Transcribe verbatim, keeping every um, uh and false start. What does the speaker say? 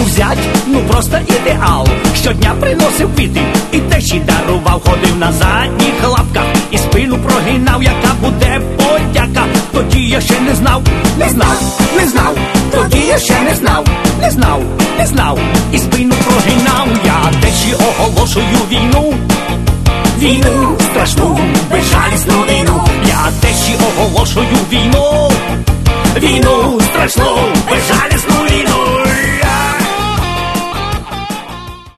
був зять, ну просто ідеал. Щодня приносив квіти і тещі дарував. Ходив на задніх лапках і спину прогинав, яка буде подяка. Тоді я ще не знав, не знав, не знав. Тоді я ще не знав, не знав, не знав. І спину прогинав. Я тещі оголошую війну, війну страшну, безжалісну війну. Я тещі оголошую війну, війну страшну, безжалісну.